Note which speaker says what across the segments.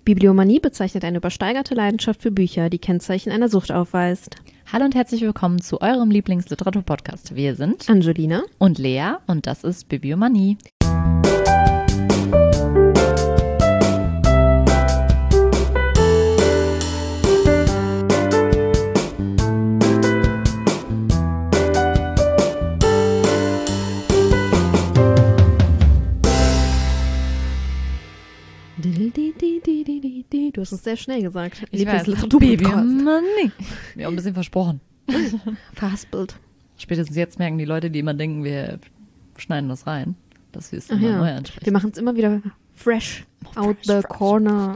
Speaker 1: Bibliomanie bezeichnet eine übersteigerte Leidenschaft für Bücher, die Kennzeichen einer Sucht aufweist.
Speaker 2: Hallo und herzlich willkommen zu eurem Lieblingsliteratur-Podcast. Wir sind
Speaker 1: Angelina
Speaker 2: und Lea und das ist Bibliomanie.
Speaker 1: Du hast es sehr schnell gesagt.
Speaker 2: Ich weiß, Bibliomanie. Wir haben ein bisschen versprochen.
Speaker 1: Verhaspelt.
Speaker 2: Spätestens jetzt merken die Leute, die immer denken, wir schneiden das rein, dass wir es immer neu ansprechen.
Speaker 1: Wir machen es immer wieder fresh out the corner.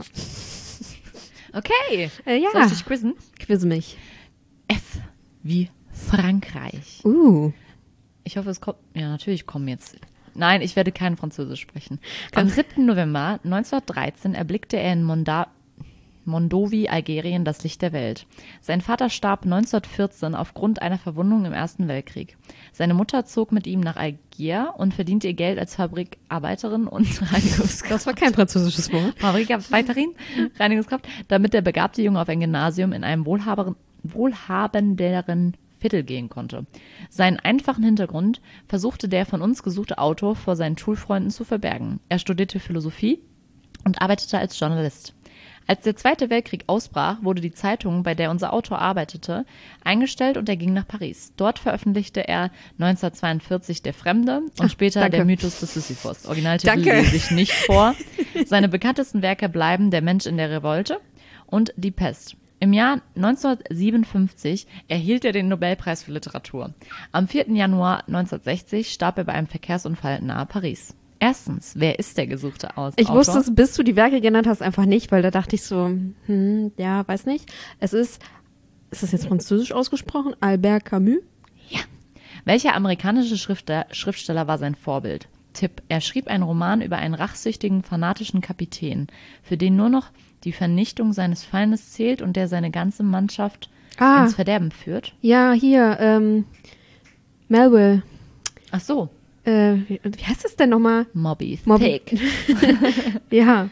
Speaker 2: Okay.
Speaker 1: Ja.
Speaker 2: Soll ich dich quizzen?
Speaker 1: Quiz mich.
Speaker 2: F wie Frankreich. Ich hoffe, es kommt. Ja, natürlich kommen jetzt. Nein, ich werde kein Französisch sprechen. Am 7. November 1913 erblickte er in Mondovi, Algerien, das Licht der Welt. Sein Vater starb 1914 aufgrund einer Verwundung im Ersten Weltkrieg. Seine Mutter zog mit ihm nach Algier und verdiente ihr Geld als Fabrikarbeiterin und Reinigungskraft.
Speaker 1: Das war kein französisches Wort.
Speaker 2: Fabrikarbeiterin, Reinigungskraft, damit der begabte Junge auf ein Gymnasium in einem wohlhabenderen Viertel gehen konnte. Seinen einfachen Hintergrund versuchte der von uns gesuchte Autor vor seinen Schulfreunden zu verbergen. Er studierte Philosophie und arbeitete als Journalist. Als der Zweite Weltkrieg ausbrach, wurde die Zeitung, bei der unser Autor arbeitete, eingestellt und er ging nach Paris. Dort veröffentlichte er 1942 Der Fremde und später Der Mythos des Sisyphos. Originaltitel lese ich nicht vor. Seine bekanntesten Werke bleiben Der Mensch in der Revolte und Die Pest. Im Jahr 1957 erhielt er den Nobelpreis für Literatur. Am 4. Januar 1960 starb er bei einem Verkehrsunfall nahe Paris. Erstens, wer ist der gesuchte Autor?
Speaker 1: Ich wusste es, bis du die Werke genannt hast, einfach nicht, weil da dachte ich so, ja, weiß nicht. Ist es jetzt französisch ausgesprochen? Albert Camus?
Speaker 2: Ja. Welcher amerikanische Schriftsteller war sein Vorbild? Tipp, er schrieb einen Roman über einen rachsüchtigen, fanatischen Kapitän, für den nur noch die Vernichtung seines Feindes zählt und der seine ganze Mannschaft ins Verderben führt.
Speaker 1: Ja, hier, Melville.
Speaker 2: Ach so.
Speaker 1: Wie heißt es denn nochmal?
Speaker 2: Moby
Speaker 1: Dick. Ja.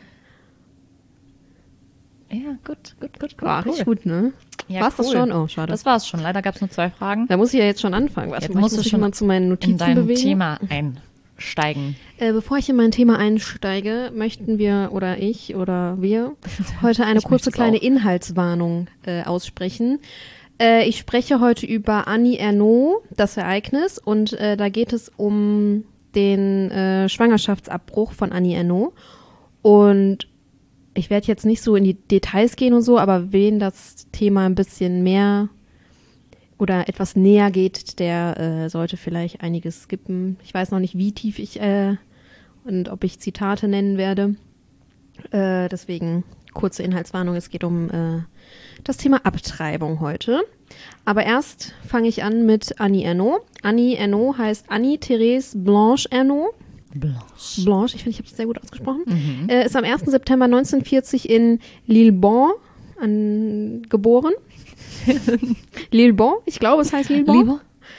Speaker 2: Ja, gut.
Speaker 1: War richtig gut, ne?
Speaker 2: Ja,
Speaker 1: war's das schon? Oh, schade.
Speaker 2: Das war's schon. Leider gab es nur 2 Fragen.
Speaker 1: Da muss ich ja jetzt schon anfangen. Warte,
Speaker 2: jetzt musst du schon
Speaker 1: mal zu meinen Notizen
Speaker 2: in dein
Speaker 1: bewegen.
Speaker 2: Thema einsteigen.
Speaker 1: Bevor ich in mein Thema einsteige, möchten wir oder ich oder wir heute eine kurze kleine Inhaltswarnung aussprechen. Ich spreche heute über Annie Ernaux, das Ereignis, und da geht es um den Schwangerschaftsabbruch von Annie Ernaux. Und ich werde jetzt nicht so in die Details gehen und so, aber wen das Thema ein bisschen mehr oder etwas näher geht, der sollte vielleicht einiges skippen. Ich weiß noch nicht, wie tief ich und ob ich Zitate nennen werde. Deswegen kurze Inhaltswarnung, es geht um das Thema Abtreibung heute. Aber erst fange ich an mit Annie Ernaux. Annie Ernaux heißt Annie-Thérèse Blanche Ernaux. Blanche, ich finde, ich habe es sehr gut ausgesprochen. Ist am 1. September 1940 in Lillebonne geboren. Lillebonne, ich glaube, es heißt Lillebonne.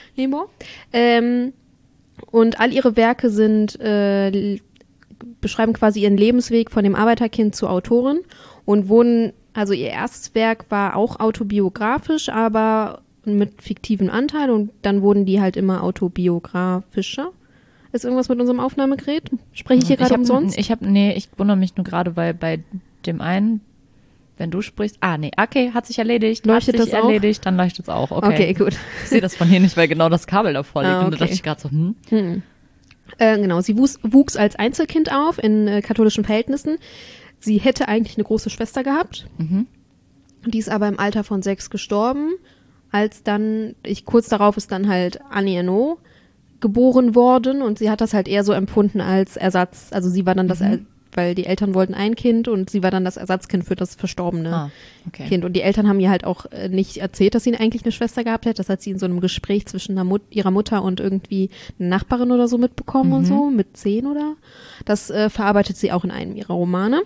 Speaker 1: Und all ihre Werke beschreiben quasi ihren Lebensweg von dem Arbeiterkind zur Autorin und also ihr erstes Werk war auch autobiografisch, aber mit fiktivem Anteil und dann wurden die halt immer autobiografischer. Ist irgendwas mit unserem Aufnahmegerät? Spreche ich hier gerade umsonst?
Speaker 2: Ich wundere mich nur gerade, weil bei dem einen, wenn du sprichst, okay, hat sich erledigt.
Speaker 1: Leuchtet das auch?
Speaker 2: Dann leuchtet es auch, okay.
Speaker 1: Gut.
Speaker 2: Ich sehe das von hier nicht, weil genau das Kabel davor liegt. Und da dachte ich gerade so,
Speaker 1: Genau, sie wuchs als Einzelkind auf in katholischen Verhältnissen. Sie hätte eigentlich eine große Schwester gehabt. Die ist aber im Alter von 6 gestorben. Kurz darauf ist dann halt Annie Ernaux geboren worden und sie hat das halt eher so empfunden als Ersatz. Also sie war dann weil die Eltern wollten ein Kind und sie war dann das Ersatzkind für das verstorbene Kind. Und die Eltern haben ihr halt auch nicht erzählt, dass sie eigentlich eine Schwester gehabt hätte. Das hat sie in so einem Gespräch zwischen ihrer Mutter und irgendwie eine Nachbarin oder so mitbekommen und so, mit 10 oder. Das verarbeitet sie auch in einem ihrer Romane.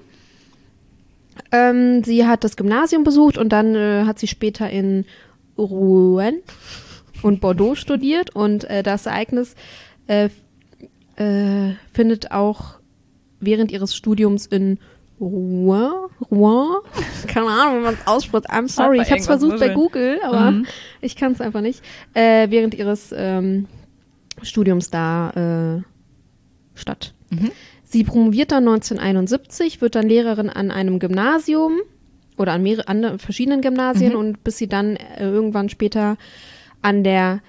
Speaker 1: Sie hat das Gymnasium besucht und dann hat sie später in Rouen und Bordeaux studiert und das Ereignis findet auch während ihres Studiums in Rouen? Keine Ahnung, wie man es ausspricht. I'm sorry, ich habe es versucht bei Google, aber ich kann es einfach nicht. Während ihres Studiums da statt. Sie promoviert dann 1971, wird dann Lehrerin an einem Gymnasium oder an verschiedenen Gymnasien und bis sie dann irgendwann später an der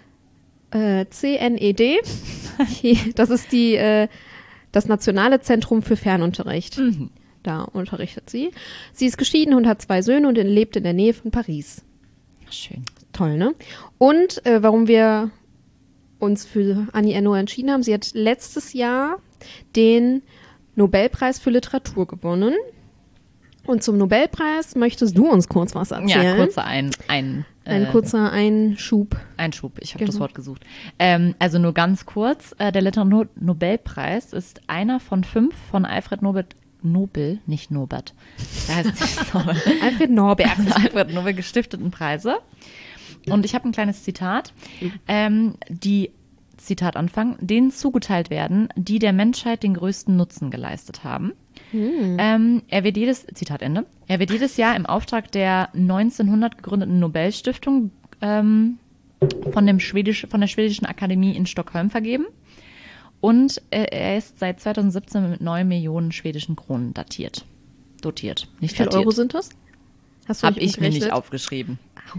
Speaker 1: CNED, das ist das Nationale Zentrum für Fernunterricht. Da unterrichtet sie. Sie ist geschieden und hat 2 Söhne und lebt in der Nähe von Paris.
Speaker 2: Schön.
Speaker 1: Toll, ne? Und warum wir uns für Annie Ernaux entschieden haben, sie hat letztes Jahr den Nobelpreis für Literatur gewonnen. Und zum Nobelpreis möchtest du uns kurz was erzählen?
Speaker 2: Ja, kurzer
Speaker 1: ein kurzer Einschub.
Speaker 2: Ich habe das Wort gesucht. Also nur ganz kurz, der Literaturnobelpreis ist einer von 5 von Alfred Nobel, nicht Norbert. Der heißt nicht Nobel.
Speaker 1: Alfred Norbert.
Speaker 2: Alfred Nobel gestifteten Preise. Und ich habe ein kleines Zitat. Die, Zitat Anfang, denen zugeteilt werden, die der Menschheit den größten Nutzen geleistet haben. Er wird Zitat Ende, er wird jedes Jahr im Auftrag der 1900 gegründeten Nobelstiftung von der Schwedischen Akademie in Stockholm vergeben. Und er ist seit 2017 mit 9 Millionen schwedischen Kronen dotiert.
Speaker 1: Wie viel Euro sind das?
Speaker 2: Habe ich mir nicht aufgeschrieben.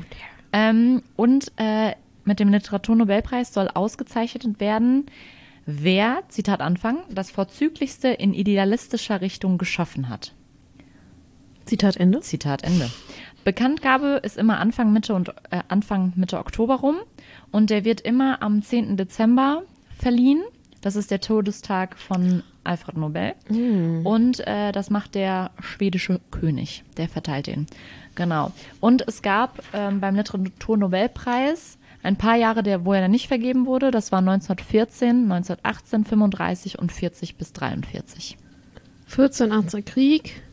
Speaker 2: Und mit dem Literaturnobelpreis soll ausgezeichnet werden, wer, Zitat Anfang, das Vorzüglichste in idealistischer Richtung geschaffen hat.
Speaker 1: Zitat Ende.
Speaker 2: Zitat Ende. Bekanntgabe ist immer Anfang Mitte Oktober rum und der wird immer am 10. Dezember verliehen. Das ist der Todestag von Alfred Nobel. Und das macht der schwedische König. Der verteilt den. Genau. Und es gab beim Literaturnobelpreis ein paar Jahre, wo er dann nicht vergeben wurde. Das war 1914, 1918, 35 und 40 bis 43.
Speaker 1: 14, 18 Krieg.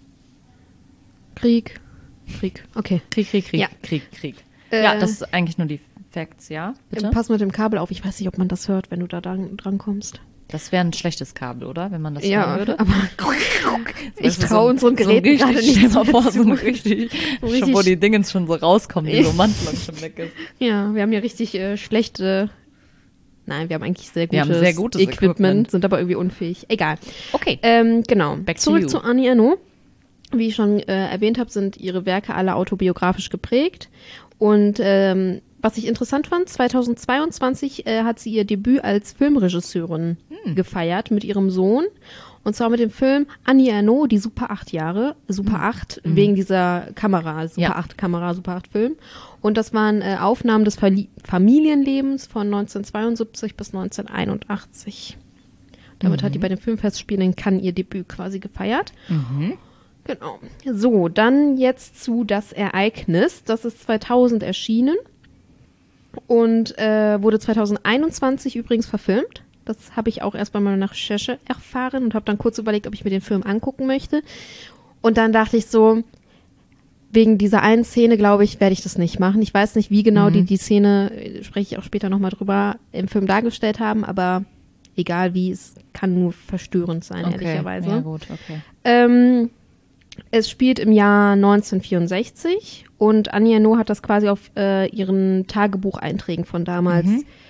Speaker 1: Okay.
Speaker 2: Krieg.
Speaker 1: Ja.
Speaker 2: Krieg. Ja, das ist eigentlich nur die Facts, ja? Bitte?
Speaker 1: Pass mit dem Kabel auf. Ich weiß nicht, ob man das hört, wenn du da dran kommst.
Speaker 2: Das wäre ein schlechtes Kabel, oder? Wenn man das hören würde.
Speaker 1: Aber ich traue unseren Geräten gerade nicht.
Speaker 2: Stell mal vor, so richtig, schon wo die Dingens schon so rauskommen, die Romantlung schon weg ist.
Speaker 1: Ja, wir haben ja richtig schlechte... Nein, wir haben eigentlich sehr gutes
Speaker 2: Equipment,
Speaker 1: sind aber irgendwie unfähig. Egal.
Speaker 2: Okay.
Speaker 1: Genau. Zurück zu Annie Ernaux. Wie ich schon erwähnt habe, sind ihre Werke alle autobiografisch geprägt. Und was ich interessant fand, 2022 hat sie ihr Debüt als Filmregisseurin gefeiert mit ihrem Sohn. Und zwar mit dem Film Annie Ernaux, die Super 8 Jahre. Super 8, wegen dieser Kamera, Super 8 Kamera, Super 8 Film. Und das waren Aufnahmen des Familienlebens von 1972 bis 1981. Damit hat die bei den Filmfestspielen in Cannes ihr Debüt quasi gefeiert. Genau. So, dann jetzt zu Das Ereignis. Das ist 2000 erschienen und wurde 2021 übrigens verfilmt. Das habe ich auch erst bei meiner Recherche erfahren und habe dann kurz überlegt, ob ich mir den Film angucken möchte. Und dann dachte ich so, wegen dieser einen Szene, glaube ich, werde ich das nicht machen. Ich weiß nicht, wie genau die Szene, spreche ich auch später nochmal drüber, im Film dargestellt haben, aber egal wie, es kann nur verstörend sein, ehrlicherweise.
Speaker 2: Ja, gut, okay.
Speaker 1: Es spielt im Jahr 1964 und Annie Ernaux hat das quasi auf ihren Tagebucheinträgen von damals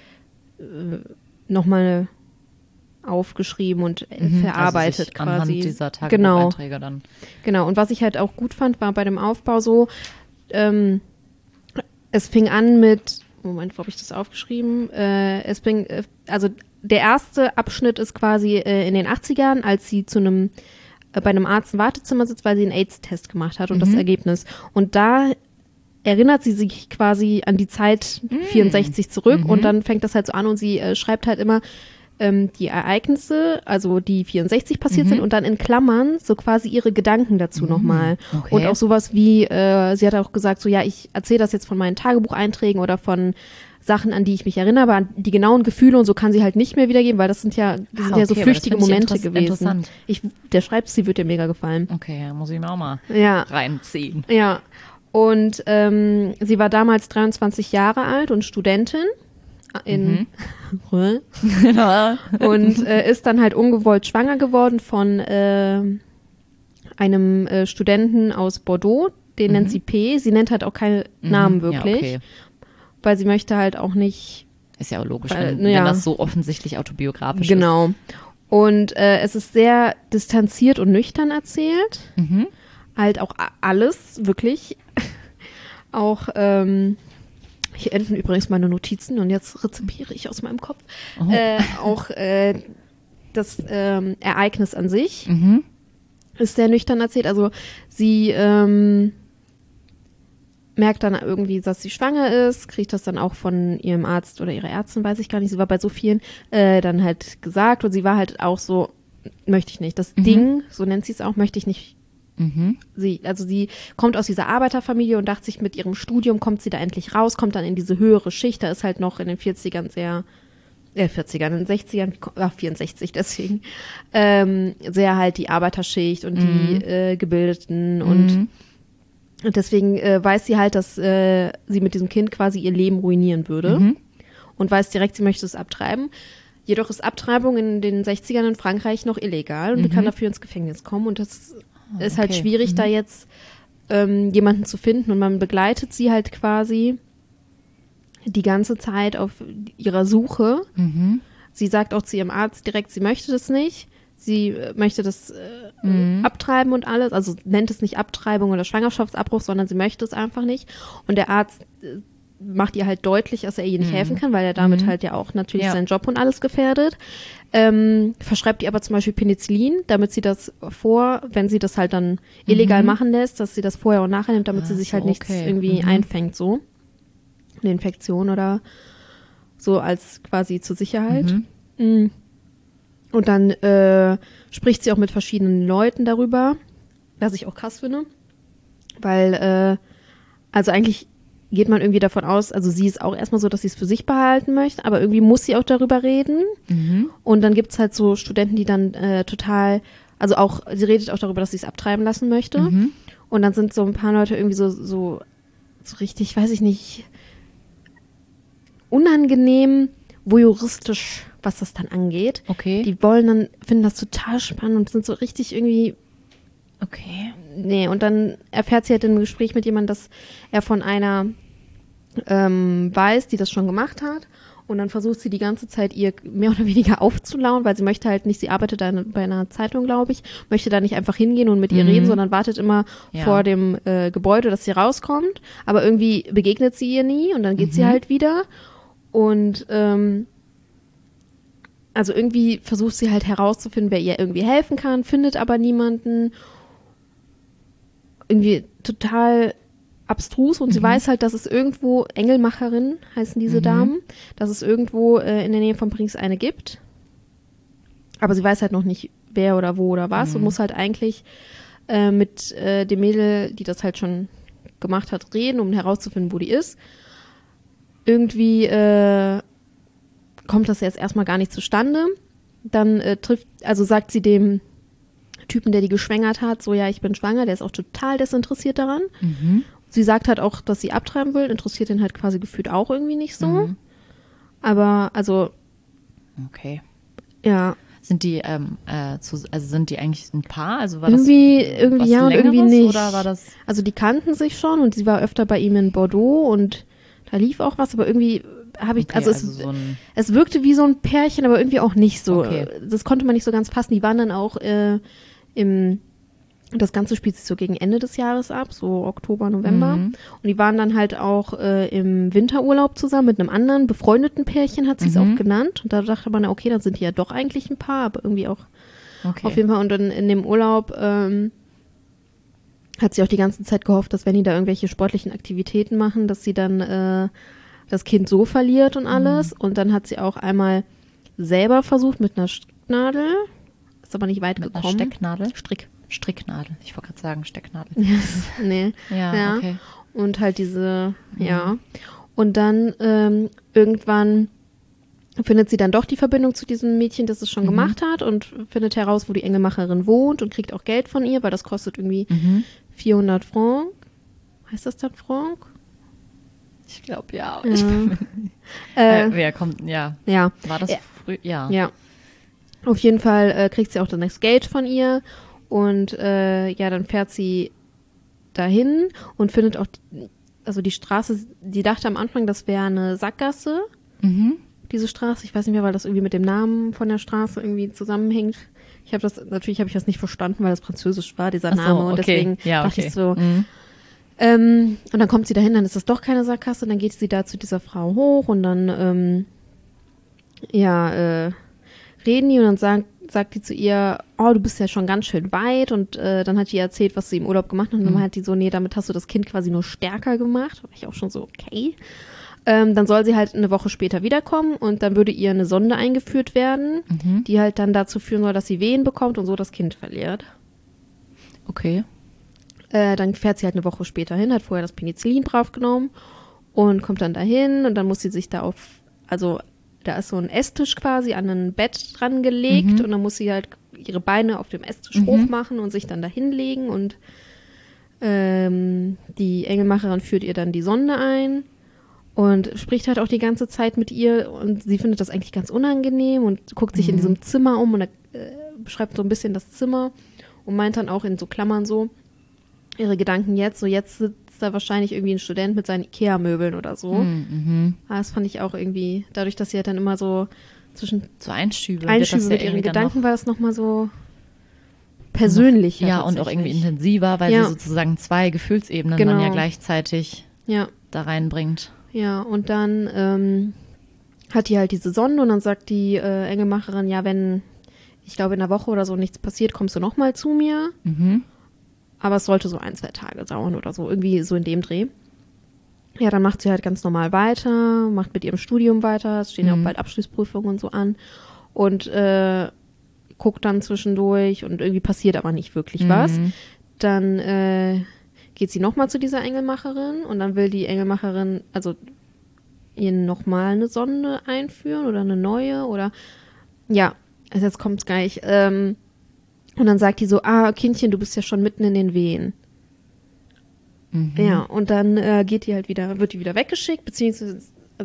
Speaker 1: nochmal aufgeschrieben und verarbeitet
Speaker 2: also
Speaker 1: quasi.
Speaker 2: Anhand dieser Tagebucheinträge dann.
Speaker 1: Genau, und was ich halt auch gut fand, war bei dem Aufbau so, es fing an mit, Moment, wo habe ich das aufgeschrieben? Also der erste Abschnitt ist quasi in den 80ern, als sie bei einem Arzt im Wartezimmer sitzt, weil sie einen AIDS-Test gemacht hat und das Ergebnis. Und da erinnert sie sich quasi an die Zeit 64 zurück und dann fängt das halt so an und sie schreibt halt immer die Ereignisse, also die 64 passiert sind und dann in Klammern so quasi ihre Gedanken dazu nochmal.
Speaker 2: Okay.
Speaker 1: Und auch sowas wie, sie hat auch gesagt, so ja, ich erzähle das jetzt von meinen Tagebucheinträgen oder von Sachen, an die ich mich erinnere, aber an die genauen Gefühle und so kann sie halt nicht mehr wiedergeben, weil das sind ja so flüchtige Momente gewesen. Der Schreibstil wird dir mega gefallen.
Speaker 2: Okay, ja, muss ich mir auch mal reinziehen.
Speaker 1: Ja, und sie war damals 23 Jahre alt und Studentin und ist dann halt ungewollt schwanger geworden von einem Studenten aus Bordeaux, den nennt sie P. Sie nennt halt auch keine Namen wirklich,
Speaker 2: Ja, okay.
Speaker 1: weil sie möchte halt auch nicht.
Speaker 2: Ist ja auch logisch,
Speaker 1: Weil,
Speaker 2: wenn das so offensichtlich autobiografisch ist.
Speaker 1: Genau. Und es ist sehr distanziert und nüchtern erzählt. Halt auch alles, wirklich. Auch, hier enden übrigens meine Notizen und jetzt rezipiere ich aus meinem Kopf. Auch das Ereignis an sich ist sehr nüchtern erzählt. Also sie merkt dann irgendwie, dass sie schwanger ist, kriegt das dann auch von ihrem Arzt oder ihrer Ärztin, weiß ich gar nicht. Sie war bei so vielen dann halt gesagt und sie war halt auch so, möchte ich nicht. Das Ding, so nennt sie es auch, möchte ich nicht. Sie kommt aus dieser Arbeiterfamilie und dachte sich, mit ihrem Studium kommt sie da endlich raus, kommt dann in diese höhere Schicht. Da ist halt noch in den 40ern sehr, 40ern, in den 60ern, 64 deswegen, sehr halt die Arbeiterschicht und die Gebildeten und deswegen weiß sie halt, dass sie mit diesem Kind quasi ihr Leben ruinieren würde und weiß direkt, sie möchte es abtreiben. Jedoch ist Abtreibung in den 60ern in Frankreich noch illegal und die kann dafür ins Gefängnis kommen und das ist halt schwierig, da jetzt jemanden zu finden und man begleitet sie halt quasi die ganze Zeit auf ihrer Suche. Sie sagt auch zu ihrem Arzt direkt, sie möchte das nicht. Sie möchte das abtreiben und alles. Also nennt es nicht Abtreibung oder Schwangerschaftsabbruch, sondern sie möchte es einfach nicht. Und der Arzt macht ihr halt deutlich, dass er ihr nicht helfen kann, weil er damit halt ja auch natürlich seinen Job und alles gefährdet. Verschreibt ihr aber zum Beispiel Penicillin, damit sie das wenn sie das halt dann illegal machen lässt, dass sie das vorher und nachher nimmt, damit sie sich halt nichts irgendwie einfängt, so. Eine Infektion oder so als quasi zur Sicherheit. Und dann spricht sie auch mit verschiedenen Leuten darüber, was ich auch krass finde, weil also eigentlich geht man irgendwie davon aus, also sie ist auch erstmal so, dass sie es für sich behalten möchte, aber irgendwie muss sie auch darüber reden. Und dann gibt's halt so Studenten, die dann total, also auch, sie redet auch darüber, dass sie es abtreiben lassen möchte. Und dann sind so ein paar Leute irgendwie so richtig, weiß ich nicht, unangenehm, voyeuristisch, was das dann angeht.
Speaker 2: Okay.
Speaker 1: Die finden das total spannend und sind so richtig irgendwie.
Speaker 2: Okay.
Speaker 1: Nee, und dann erfährt sie halt im Gespräch mit jemandem, dass er von einer weiß, die das schon gemacht hat. Und dann versucht sie die ganze Zeit, ihr mehr oder weniger aufzulauern, weil sie möchte halt nicht, sie arbeitet da bei einer Zeitung, glaube ich, möchte da nicht einfach hingehen und mit ihr reden, sondern wartet immer vor dem Gebäude, dass sie rauskommt. Aber irgendwie begegnet sie ihr nie und dann geht sie halt wieder. Und also irgendwie versucht sie halt herauszufinden, wer ihr irgendwie helfen kann, findet aber niemanden. Irgendwie total abstrus und sie weiß halt, dass es irgendwo, Engelmacherin heißen diese Damen, dass es irgendwo in der Nähe von Paris eine gibt. Aber sie weiß halt noch nicht, wer oder wo oder was und muss halt eigentlich mit dem Mädel, die das halt schon gemacht hat, reden, um herauszufinden, wo die ist. Irgendwie kommt das jetzt erstmal gar nicht zustande. Dann sagt sie dem Typen, der die geschwängert hat, so, ja, ich bin schwanger, der ist auch total desinteressiert daran. Sie sagt halt auch, dass sie abtreiben will, interessiert ihn halt quasi gefühlt auch irgendwie nicht so. Aber, also.
Speaker 2: Okay.
Speaker 1: Ja.
Speaker 2: Sind die, sind die eigentlich ein Paar? Also war
Speaker 1: irgendwie
Speaker 2: das
Speaker 1: ja und irgendwie nicht.
Speaker 2: Oder war das?
Speaker 1: Also die kannten sich schon und sie war öfter bei ihm in Bordeaux und da lief auch was, aber irgendwie habe ich, es wirkte wie so ein Pärchen, aber irgendwie auch nicht so.
Speaker 2: Okay.
Speaker 1: Das konnte man nicht so ganz fassen. Die waren dann auch das Ganze spielt sich so gegen Ende des Jahres ab, so Oktober, November. Und die waren dann halt auch im Winterurlaub zusammen mit einem anderen befreundeten Pärchen, hat sie es auch genannt. Und da dachte man, okay, dann sind die ja doch eigentlich ein Paar, aber irgendwie auch auf jeden Fall. Und dann in dem Urlaub hat sie auch die ganze Zeit gehofft, dass wenn die da irgendwelche sportlichen Aktivitäten machen, dass sie dann das Kind so verliert und alles. Und dann hat sie auch einmal selber versucht mit einer Stricknadel, ist aber nicht weit gekommen.
Speaker 2: Einer Stecknadel? Stricknadel. Ich wollte gerade sagen Stecknadel.
Speaker 1: Nee.
Speaker 2: Ja, okay.
Speaker 1: Und halt diese, Und dann irgendwann findet sie dann doch die Verbindung zu diesem Mädchen, das es schon gemacht hat und findet heraus, wo die Engelmacherin wohnt und kriegt auch Geld von ihr, weil das kostet irgendwie 400 Franc. Heißt das dann Franc?
Speaker 2: Ich glaube, ja.
Speaker 1: Wer
Speaker 2: kommt, ja. War das früh? Ja.
Speaker 1: Ja. Auf jeden Fall kriegt sie auch dann das Geld von ihr Und ja, dann fährt sie dahin und findet auch, also die Straße, die dachte am Anfang, das wäre eine Sackgasse, diese Straße. Ich weiß nicht mehr, weil das irgendwie mit dem Namen von der Straße irgendwie zusammenhängt. Natürlich habe ich das nicht verstanden, weil das französisch war, dieser Name. Und deswegen dachte ich so, und dann kommt sie dahin, dann ist das doch keine Sackgasse, dann geht sie da zu dieser Frau hoch und dann, reden die und dann sagt die zu ihr, oh, du bist ja schon ganz schön weit und dann hat die erzählt, was sie im Urlaub gemacht hat und dann hat die so, nee, damit hast du das Kind quasi nur stärker gemacht. War ich auch schon so, okay. Dann soll sie halt eine Woche später wiederkommen und dann würde ihr eine Sonde eingeführt werden, die halt dann dazu führen soll, dass sie Wehen bekommt und so das Kind verliert.
Speaker 2: Okay.
Speaker 1: Dann fährt sie halt eine Woche später hin, hat vorher das Penicillin draufgenommen und kommt dann dahin und dann muss sie sich da da ist so ein Esstisch quasi an ein Bett dran gelegt und dann muss sie halt ihre Beine auf dem Esstisch hochmachen und sich dann da hinlegen und die Engelmacherin führt ihr dann die Sonde ein und spricht halt auch die ganze Zeit mit ihr und sie findet das eigentlich ganz unangenehm und guckt sich in diesem Zimmer um und beschreibt so ein bisschen das Zimmer und meint dann auch in so Klammern so ihre Gedanken jetzt sitzt da wahrscheinlich irgendwie ein Student mit seinen Ikea-Möbeln oder so. Das fand ich auch irgendwie, dadurch, dass sie halt dann immer so zwischen
Speaker 2: so Einschübe
Speaker 1: mit ihren Gedanken war das nochmal so persönlicher.
Speaker 2: Ja, und auch irgendwie intensiver, weil sie sozusagen zwei Gefühlsebenen dann ja gleichzeitig da reinbringt.
Speaker 1: Ja, und dann hat die halt diese Sonde und dann sagt die Engelmacherin, ja, wenn, ich glaube, in einer Woche oder so nichts passiert, kommst du nochmal zu mir. Aber es sollte so 1-2 Tage dauern oder so, irgendwie so in dem Dreh. Ja, dann macht sie halt ganz normal weiter, macht mit ihrem Studium weiter, es stehen ja auch bald Abschlussprüfungen und so an und guckt dann zwischendurch und irgendwie passiert aber nicht wirklich was. Dann geht sie nochmal zu dieser Engelmacherin und dann will die Engelmacherin, also ihr nochmal eine Sonde einführen oder eine neue oder, ja, also jetzt kommt's gleich, und dann sagt die so, Kindchen, du bist ja schon mitten in den Wehen. Ja, und dann wird die wieder weggeschickt, beziehungsweise,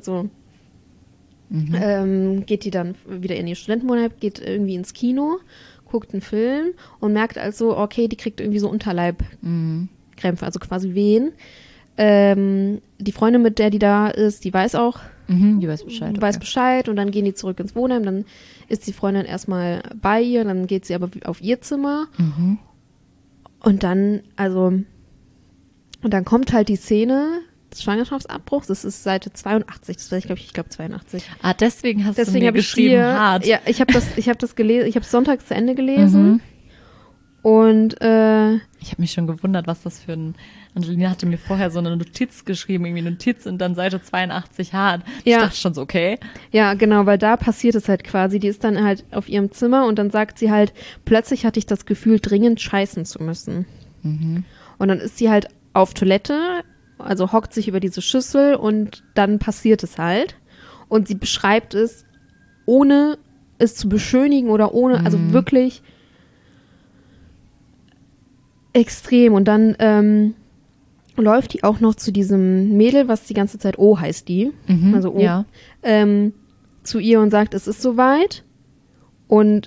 Speaker 1: geht die dann wieder in ihr Studentenwohnheim, geht irgendwie ins Kino, guckt einen Film und merkt also, okay, die kriegt irgendwie so Unterleibkrämpfe, also quasi Wehen. Die Freundin, mit der die da ist, die weiß auch,
Speaker 2: die weiß Bescheid.
Speaker 1: Weiß Bescheid und dann gehen die zurück ins Wohnheim, dann ist die Freundin erstmal bei ihr, dann geht sie aber auf ihr Zimmer und dann, und dann kommt halt die Szene des Schwangerschaftsabbruchs, das ist Seite 82, das war ich glaube 82.
Speaker 2: Deswegen hast du mir geschrieben, hart.
Speaker 1: Ja, ich habe das gelesen, ich habe es sonntags zu Ende gelesen und
Speaker 2: ich habe mich schon gewundert, was das für ein, Angelina hatte mir vorher so eine Notiz geschrieben, irgendwie eine Notiz und dann Seite 82 hart. Ich dachte schon so, okay.
Speaker 1: Ja, genau, weil da passiert es halt quasi. Die ist dann halt auf ihrem Zimmer und dann sagt sie halt, plötzlich hatte ich das Gefühl, dringend scheißen zu müssen. Und dann ist sie halt auf Toilette, also hockt sich über diese Schüssel und dann passiert es halt. Und sie beschreibt es, ohne es zu beschönigen oder ohne, also wirklich extrem. Und dann läuft die auch noch zu diesem Mädel, was die ganze Zeit O heißt die, also O, zu ihr und sagt, es ist soweit. Und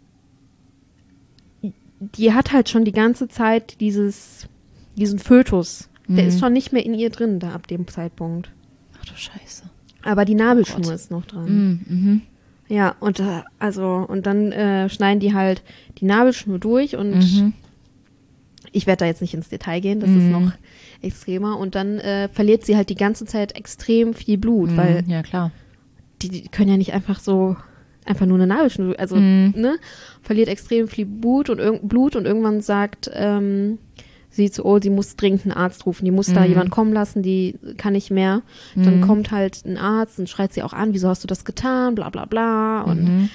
Speaker 1: die hat halt schon die ganze Zeit diesen Fötus. Der ist schon nicht mehr in ihr drin, da ab dem Zeitpunkt.
Speaker 2: Ach du Scheiße.
Speaker 1: Aber die Nabelschnur ist noch dran. Ja, und dann schneiden die halt die Nabelschnur durch und ich werde da jetzt nicht ins Detail gehen, das ist noch extremer. Und dann verliert sie halt die ganze Zeit extrem viel Blut, weil
Speaker 2: ja, klar.
Speaker 1: Die können ja nicht einfach nur eine Nabelschnur, also, ne? Verliert extrem viel Blut und irgendwann sagt sie zu, sie muss dringend einen Arzt rufen, die muss da jemand kommen lassen, die kann nicht mehr. Dann kommt halt ein Arzt und schreit sie auch an, wieso hast du das getan, bla bla bla. Und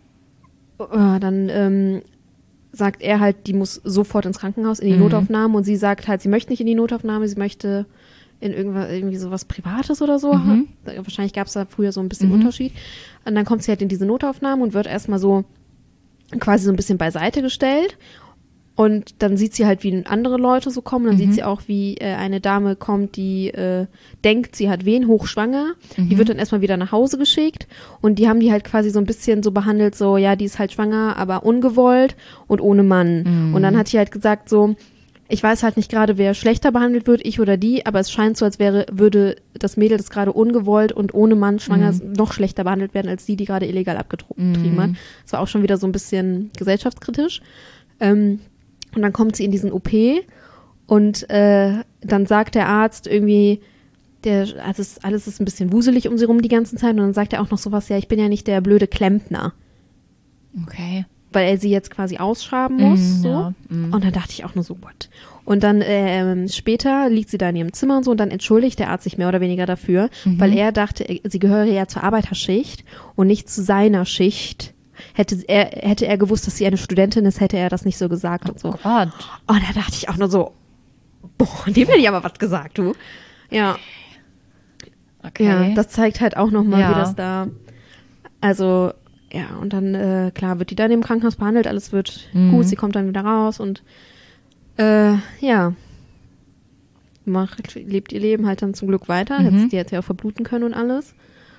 Speaker 1: dann sagt er halt, die muss sofort ins Krankenhaus, in die Notaufnahme und sie sagt halt, sie möchte nicht in die Notaufnahme, sie möchte in irgendwie sowas Privates oder so. Wahrscheinlich gab es da früher so ein bisschen Unterschied. Und dann kommt sie halt in diese Notaufnahme und wird erstmal so quasi so ein bisschen beiseite gestellt. Und dann sieht sie halt, wie andere Leute so kommen. Dann sieht sie auch, wie eine Dame kommt, die denkt, sie hat Wehen, hochschwanger. Die wird dann erstmal wieder nach Hause geschickt. Und die haben die halt quasi so ein bisschen so behandelt, so, ja, die ist halt schwanger, aber ungewollt und ohne Mann. Und dann hat sie halt gesagt so, ich weiß halt nicht gerade, wer schlechter behandelt wird, ich oder die, aber es scheint so, als würde das Mädel, das gerade ungewollt und ohne Mann schwanger ist, noch schlechter behandelt werden, als die gerade illegal abgetrieben hat. Das war auch schon wieder so ein bisschen gesellschaftskritisch. Und dann kommt sie in diesen OP und dann sagt der Arzt irgendwie, also alles ist ein bisschen wuselig um sie rum die ganze Zeit und dann sagt er auch noch sowas, ja, ich bin ja nicht der blöde Klempner.
Speaker 2: Okay.
Speaker 1: Weil er sie jetzt quasi ausschreiben muss, so.
Speaker 2: Ja,
Speaker 1: Und dann dachte ich auch nur so, what? Und dann später liegt sie da in ihrem Zimmer und so und dann entschuldigt der Arzt sich mehr oder weniger dafür, weil er dachte, sie gehöre ja zur Arbeiterschicht und nicht zu seiner Schicht. Hätte er gewusst, dass sie eine Studentin ist, hätte er das nicht so gesagt und so.
Speaker 2: Oh Gott.
Speaker 1: Und da dachte ich auch nur so, boah, dem hätte ich aber was gesagt, du. Ja.
Speaker 2: Okay.
Speaker 1: Ja, das zeigt halt auch nochmal,
Speaker 2: Ja.
Speaker 1: wie das da, also, ja, und dann, klar, wird die dann im Krankenhaus behandelt, alles wird gut, sie kommt dann wieder raus und, ja, lebt ihr Leben halt dann zum Glück weiter. Die hätte ja auch verbluten können und alles.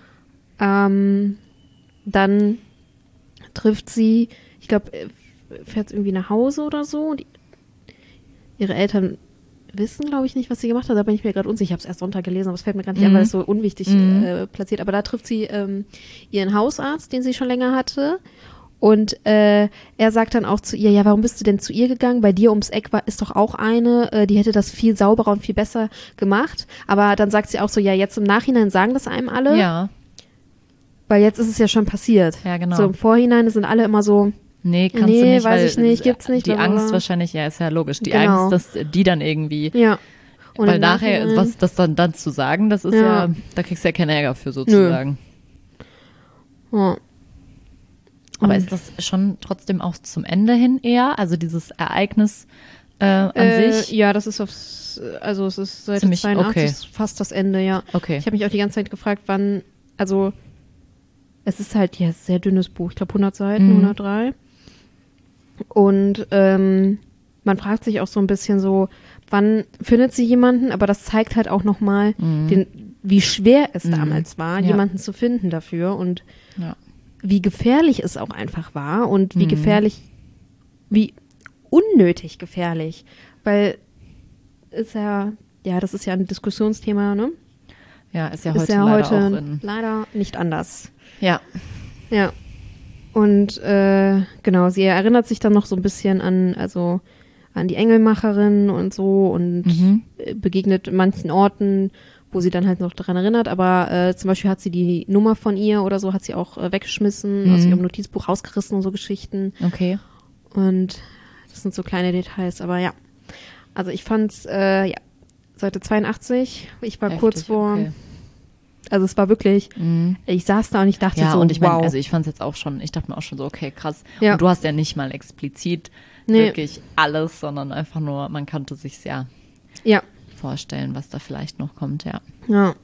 Speaker 1: Dann trifft sie, ich glaube, fährt irgendwie nach Hause oder so und ihre Eltern wissen, glaube ich, nicht, was sie gemacht hat, da bin ich mir gerade unsicher. Ich habe es erst Sonntag gelesen, aber es fällt mir gar nicht ein, weil es so unwichtig platziert. Aber da trifft sie ihren Hausarzt, den sie schon länger hatte. Und er sagt dann auch zu ihr, ja, warum bist du denn zu ihr gegangen? Bei dir ums Eck ist doch auch eine, die hätte das viel sauberer und viel besser gemacht. Aber dann sagt sie auch so, ja, jetzt im Nachhinein sagen das einem alle.
Speaker 2: Ja.
Speaker 1: Weil jetzt ist es ja schon passiert.
Speaker 2: Ja, genau.
Speaker 1: So im Vorhinein sind alle immer so,
Speaker 2: Nee, kannst
Speaker 1: nee,
Speaker 2: du nicht,
Speaker 1: weiß
Speaker 2: weil
Speaker 1: ich nicht, gibt's nicht.
Speaker 2: die
Speaker 1: blablabla.
Speaker 2: Angst wahrscheinlich, ja, ist ja logisch. Die
Speaker 1: Genau.
Speaker 2: Angst, dass die dann irgendwie,
Speaker 1: Ja. Und
Speaker 2: weil
Speaker 1: im
Speaker 2: nachher,
Speaker 1: Nachhinein-
Speaker 2: was das dann zu sagen, das ist
Speaker 1: Ja.
Speaker 2: ja, da kriegst du ja keinen Ärger für sozusagen.
Speaker 1: Ja.
Speaker 2: Aber ist das schon trotzdem auch zum Ende hin eher? Also dieses Ereignis an sich?
Speaker 1: Ja, das ist also es ist Seite
Speaker 2: Ziemlich,
Speaker 1: 82
Speaker 2: okay.
Speaker 1: ist fast das Ende, ja.
Speaker 2: Okay.
Speaker 1: Ich habe mich auch die ganze Zeit gefragt, wann, also es ist halt ja sehr dünnes Buch, ich glaube 100 Seiten, 103. Und man fragt sich auch so ein bisschen so, wann findet sie jemanden? Aber das zeigt halt auch nochmal, wie schwer es damals war,
Speaker 2: Ja.
Speaker 1: jemanden zu finden dafür und
Speaker 2: Ja.
Speaker 1: wie gefährlich es auch einfach war und wie gefährlich, wie unnötig gefährlich, weil ist ja, das ist ja ein Diskussionsthema, ne?
Speaker 2: Ja, ist ja
Speaker 1: Ist
Speaker 2: heute
Speaker 1: ja
Speaker 2: leider
Speaker 1: heute
Speaker 2: auch in.
Speaker 1: leider nicht anders.
Speaker 2: Ja.
Speaker 1: Ja. Und genau, sie erinnert sich dann noch so ein bisschen an die Engelmacherin und so und begegnet manchen Orten, wo sie dann halt noch daran erinnert, aber zum Beispiel hat sie die Nummer von ihr oder so, hat sie auch weggeschmissen, aus ihrem Notizbuch rausgerissen und so Geschichten.
Speaker 2: Okay.
Speaker 1: Und das sind so kleine Details, aber ja. Also ich fand's, ja, Seite 82, ich war
Speaker 2: Heftig,
Speaker 1: kurz vor,
Speaker 2: okay.
Speaker 1: also es war wirklich, ich saß da und ich dachte
Speaker 2: Ja,
Speaker 1: so,
Speaker 2: und ich meine,
Speaker 1: wow.
Speaker 2: also ich fand es jetzt auch schon, ich dachte mir auch schon so, okay, krass.
Speaker 1: Ja.
Speaker 2: Und du hast ja nicht mal explizit
Speaker 1: Nee.
Speaker 2: wirklich alles, sondern einfach nur, man konnte sich's ja
Speaker 1: Ja,
Speaker 2: vorstellen, was da vielleicht noch kommt, ja.
Speaker 1: ja.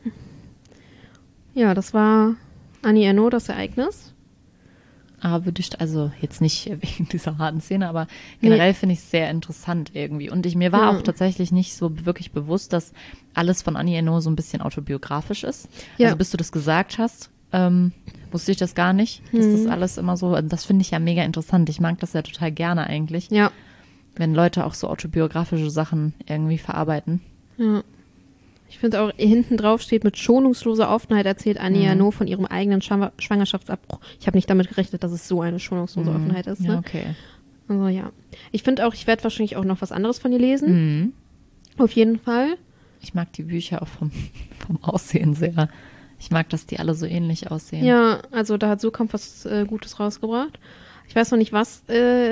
Speaker 1: Ja, das war Annie Ernaux, das Ereignis.
Speaker 2: Aber würde ich, also jetzt nicht wegen dieser harten Szene, aber generell finde ich es sehr interessant irgendwie. Und mir war auch tatsächlich nicht so wirklich bewusst, dass alles von Annie Ernaux so ein bisschen autobiografisch ist.
Speaker 1: Ja.
Speaker 2: Also bis du das gesagt hast, wusste ich das gar nicht, dass das alles immer so, das finde ich ja mega interessant. Ich mag das ja total gerne eigentlich,
Speaker 1: Ja,
Speaker 2: wenn Leute auch so autobiografische Sachen irgendwie verarbeiten.
Speaker 1: ja. Ich finde auch, hinten drauf steht, mit schonungsloser Offenheit erzählt Annie Ernaux von ihrem eigenen Schwangerschaftsabbruch. Ich habe nicht damit gerechnet, dass es so eine schonungslose Offenheit ist.
Speaker 2: Ja,
Speaker 1: Ne?
Speaker 2: okay.
Speaker 1: Also ja. Ich finde auch, ich werde wahrscheinlich auch noch was anderes von ihr lesen. Auf jeden Fall.
Speaker 2: Ich mag die Bücher auch vom Aussehen sehr. Ich mag, dass die alle so ähnlich aussehen.
Speaker 1: Ja, also da hat Surkamp was Gutes rausgebracht. Ich weiß noch nicht, was.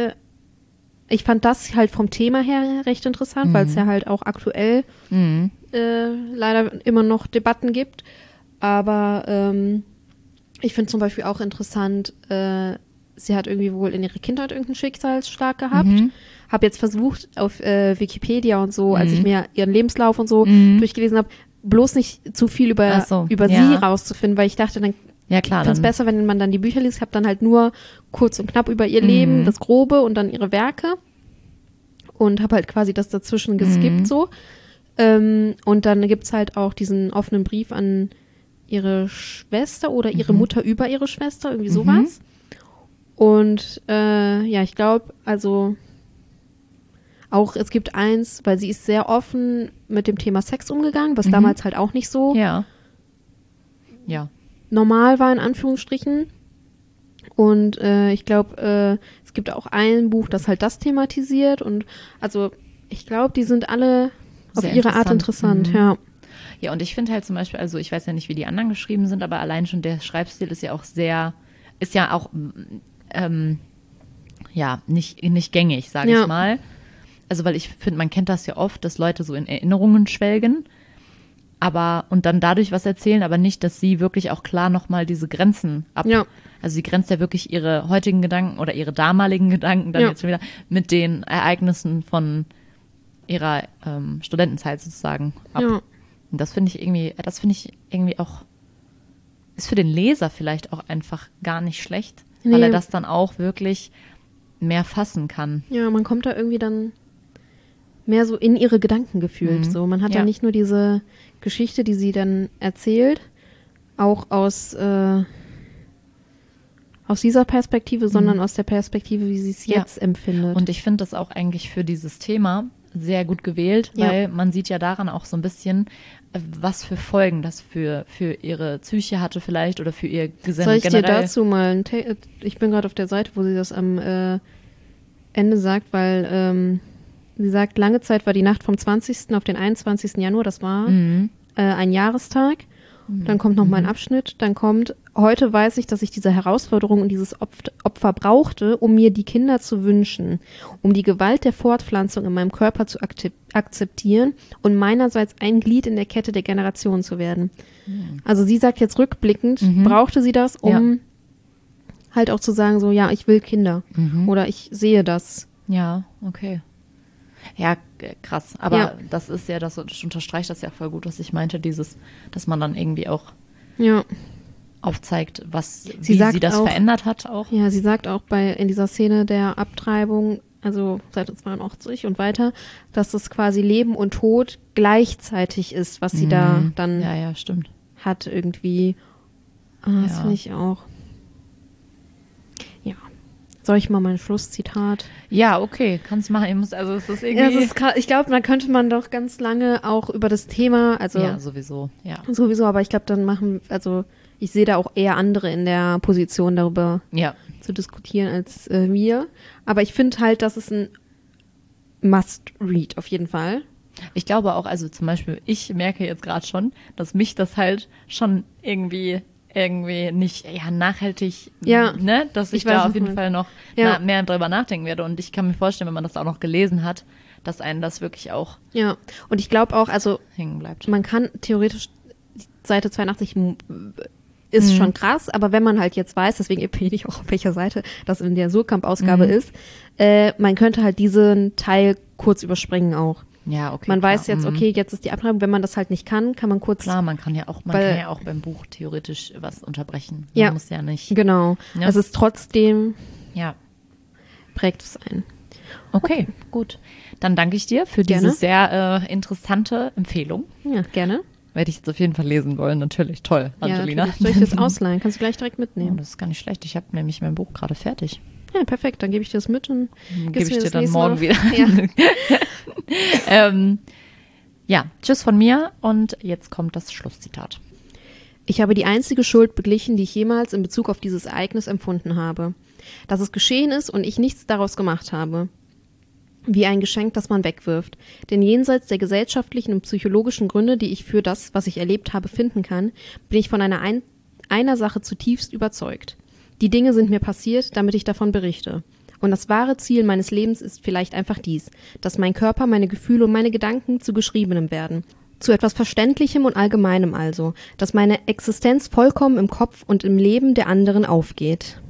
Speaker 1: Ich fand das halt vom Thema her recht interessant, weil es ja halt auch aktuell leider immer noch Debatten gibt. Aber ich finde zum Beispiel auch interessant, sie hat irgendwie wohl in ihrer Kindheit irgendeinen Schicksalsschlag gehabt. Habe jetzt versucht, auf Wikipedia und so, als ich mir ihren Lebenslauf und so durchgelesen habe, bloß nicht zu viel über sie rauszufinden, weil ich dachte, dann
Speaker 2: Ja, klar.
Speaker 1: finde es besser, wenn man dann die Bücher liest. Ich habe dann halt nur kurz und knapp über ihr Leben, das Grobe und dann ihre Werke. und habe halt quasi das dazwischen geskippt so. Und dann gibt's halt auch diesen offenen Brief an ihre Schwester oder ihre Mutter über ihre Schwester, irgendwie sowas. Und ja, ich glaube, also auch es gibt eins, weil sie ist sehr offen mit dem Thema Sex umgegangen, was damals halt auch nicht so
Speaker 2: Ja.
Speaker 1: normal war, in Anführungsstrichen. Und ich glaube, es gibt auch ein Buch, das halt das thematisiert. Und also ich glaube, die sind alle auf
Speaker 2: Sehr
Speaker 1: ihre Art interessant, ja.
Speaker 2: Ja, und ich finde halt zum Beispiel, also ich weiß ja nicht, wie die anderen geschrieben sind, aber allein schon der Schreibstil ist ja auch ja, nicht gängig, sage ich mal. Also, weil ich finde, man kennt das ja oft, dass Leute so in Erinnerungen schwelgen, und dann dadurch was erzählen, aber nicht, dass sie wirklich auch klar nochmal diese Grenzen
Speaker 1: Ja.
Speaker 2: Also sie grenzt ja wirklich ihre heutigen Gedanken oder ihre damaligen Gedanken dann jetzt schon wieder mit den Ereignissen von ihrer Studentenzeit sozusagen ab.
Speaker 1: Ja.
Speaker 2: Und das finde ich irgendwie auch, ist für den Leser vielleicht auch einfach gar nicht schlecht, weil er das dann auch wirklich mehr fassen kann.
Speaker 1: Ja, man kommt da irgendwie dann mehr so in ihre Gedanken gefühlt. So, man hat ja nicht nur diese Geschichte, die sie dann erzählt, auch aus dieser Perspektive, sondern aus der Perspektive, wie sie es jetzt empfindet.
Speaker 2: Und ich finde das auch eigentlich für dieses Thema sehr gut gewählt, weil man sieht ja daran auch so ein bisschen, was für Folgen das für ihre Psyche hatte vielleicht oder für ihr Gesinn
Speaker 1: generell. Soll ich dir
Speaker 2: generell.
Speaker 1: dazu mal ich bin gerade auf der Seite, wo sie das am Ende sagt, weil sie sagt, lange Zeit war die Nacht vom 20. auf den 21. Januar, das war ein Jahrestag. Dann kommt noch mal ein Abschnitt, dann kommt, heute weiß ich, dass ich diese Herausforderung und dieses Opfer brauchte, um mir die Kinder zu wünschen, um die Gewalt der Fortpflanzung in meinem Körper zu akzeptieren und meinerseits ein Glied in der Kette der Generation zu werden. Also sie sagt jetzt rückblickend, brauchte sie das, um halt auch zu sagen, so, ja, ich will Kinder oder ich sehe das.
Speaker 2: Ja, okay. Ja, krass. Aber das ist ja, das unterstreicht das ja voll gut, was ich meinte, dass man dann irgendwie auch aufzeigt, wie sie das verändert hat auch.
Speaker 1: Ja, sie sagt auch in dieser Szene der Abtreibung, also Seite 82 und weiter, dass das quasi Leben und Tod gleichzeitig ist, was sie da dann
Speaker 2: stimmt.
Speaker 1: hat irgendwie. Das finde ich auch. Ja. Soll ich mal mein Schlusszitat?
Speaker 2: Ja, okay, kannst machen. Es ist irgendwie...
Speaker 1: ich glaube, da könnte man doch ganz lange auch über das Thema, also...
Speaker 2: Ja, sowieso,
Speaker 1: Sowieso, aber ich glaube, ich sehe da auch eher andere in der Position, darüber zu diskutieren als wir. Aber ich finde halt, dass es ein Must-Read auf jeden Fall.
Speaker 2: Ich glaube auch, also zum Beispiel, ich merke jetzt gerade schon, dass mich das halt schon irgendwie nicht nachhaltig, ne, dass ich da auf jeden Fall noch mehr drüber nachdenken werde. Und ich kann mir vorstellen, wenn man das auch noch gelesen hat, dass einen das wirklich auch
Speaker 1: und ich glaube auch, also
Speaker 2: hängen bleibt.
Speaker 1: Man kann theoretisch, Seite 82 ist schon krass, aber wenn man halt jetzt weiß, deswegen empfehle ich auch, auf welcher Seite das in der Surkamp-Ausgabe ist, man könnte halt diesen Teil kurz überspringen auch.
Speaker 2: Ja, okay.
Speaker 1: Man weiß jetzt, okay, jetzt ist die Abtreibung, wenn man das halt nicht kann man kurz...
Speaker 2: Klar, man kann ja auch beim Buch theoretisch was unterbrechen. Man muss ja nicht...
Speaker 1: Genau. Es ist trotzdem...
Speaker 2: Ja.
Speaker 1: Prägt es ein.
Speaker 2: Okay, gut. Dann danke ich dir für diese sehr interessante Empfehlung.
Speaker 1: Ja, gerne.
Speaker 2: Werde ich jetzt auf jeden Fall lesen wollen. Natürlich, toll, Angelina.
Speaker 1: Ja, soll ich das ausleihen? Kannst du gleich direkt mitnehmen.
Speaker 2: Oh, das ist gar nicht schlecht. Ich habe nämlich mein Buch gerade fertig.
Speaker 1: Ja, perfekt. Dann gebe ich dir das mit und
Speaker 2: gebe ich dir dann morgen wieder. Ja. Tschüss von mir und jetzt kommt das Schlusszitat.
Speaker 1: Ich habe die einzige Schuld beglichen, die ich jemals in Bezug auf dieses Ereignis empfunden habe. Dass es geschehen ist und ich nichts daraus gemacht habe. Wie ein Geschenk, das man wegwirft. Denn jenseits der gesellschaftlichen und psychologischen Gründe, die ich für das, was ich erlebt habe, finden kann, bin ich von einer Sache zutiefst überzeugt. Die Dinge sind mir passiert, damit ich davon berichte. Und das wahre Ziel meines Lebens ist vielleicht einfach dies, dass mein Körper, meine Gefühle und meine Gedanken zu Geschriebenem werden. Zu etwas Verständlichem und Allgemeinem also, dass meine Existenz vollkommen im Kopf und im Leben der anderen aufgeht.